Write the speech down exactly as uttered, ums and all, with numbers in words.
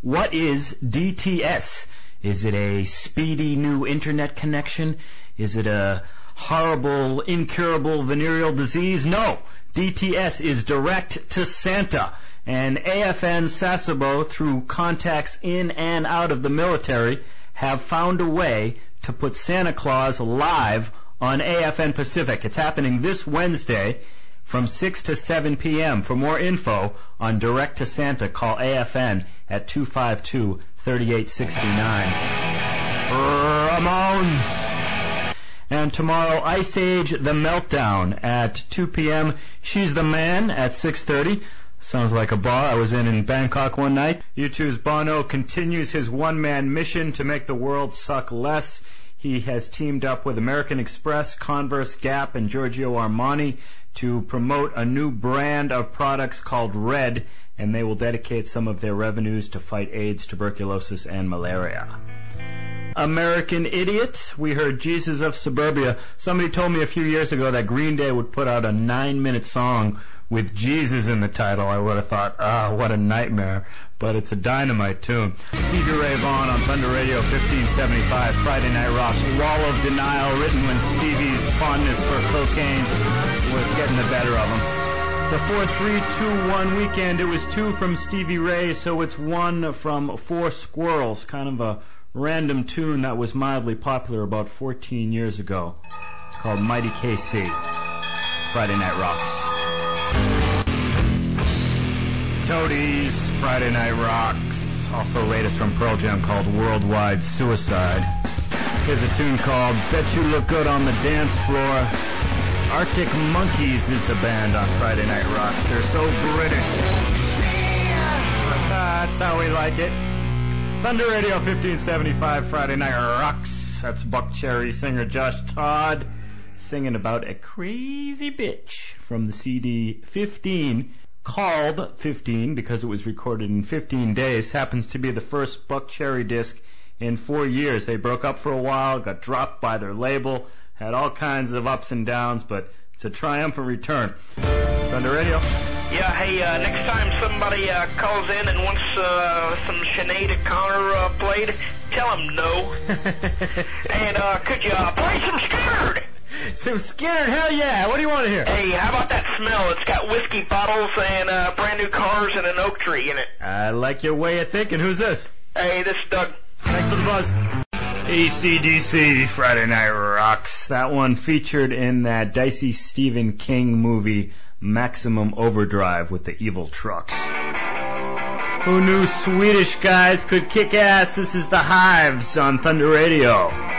What is D T S? Is it a speedy new internet connection? Is it a horrible, incurable venereal disease? No. D T S is direct to Santa. And A F N Sasebo, through contacts in and out of the military, have found a way to put Santa Claus live on A F N Pacific. It's happening this Wednesday from six to seven p.m. For more info on Direct to Santa, call A F N at two five two, three eight six nine. Ramones! And tomorrow, Ice Age The Meltdown at two p.m. She's the Man at six thirty. Sounds like a bar I was in in Bangkok one night. U two's Bono continues his one-man mission to make the world suck less. He has teamed up with American Express, Converse, Gap, and Giorgio Armani to promote a new brand of products called Red, and they will dedicate some of their revenues to fight AIDS, tuberculosis, and malaria. American Idiot, we heard Jesus of Suburbia. Somebody told me a few years ago that Green Day would put out a nine-minute song with Jesus in the title. I would have thought, ah, what a nightmare. But it's a dynamite tune. Stevie Ray Vaughan on Thunder Radio fifteen seventy-five, Friday Night Rocks. Wall of Denial, written when Stevie's fondness for cocaine was getting the better of him. It's a four three two one weekend. It was two from Stevie Ray, so it's one from Four Squirrels, kind of a random tune that was mildly popular about fourteen years ago. It's called Mighty K C. Friday Night Rocks. Toadies, Friday Night Rocks. Also latest from Pearl Jam called Worldwide Suicide. Here's a tune called Bet You Look Good on the Dance Floor. Arctic Monkeys is the band on Friday Night Rocks. They're so British. That's how we like it. Thunder Radio fifteen seventy-five, Friday Night Rocks. That's Buck Cherry singer Josh Todd singing about a crazy bitch from the C D fifteen, called fifteen because it was recorded in fifteen days. Happens to be the first Buck Cherry disc in four years. They broke up for a while, got dropped by their label, had all kinds of ups and downs, but it's a triumphant return. Thunder Radio. Yeah, hey, uh, next time somebody uh, calls in and wants uh, some Sinead O'Connor uh, played, tell them no. And uh, could you uh, play some Scared? Some Scared? Hell yeah. What do you want to hear? Hey, how about that smell? It's got whiskey bottles and uh, brand new cars and an oak tree in it. I like your way of thinking. Who's this? Hey, this is Doug. Thanks for the buzz. A C D C, Friday Night Rocks. That one featured in that dicey Stephen King movie, Maximum Overdrive, with the evil trucks. Who knew Swedish guys could kick ass? This is the Hives on Thunder Radio.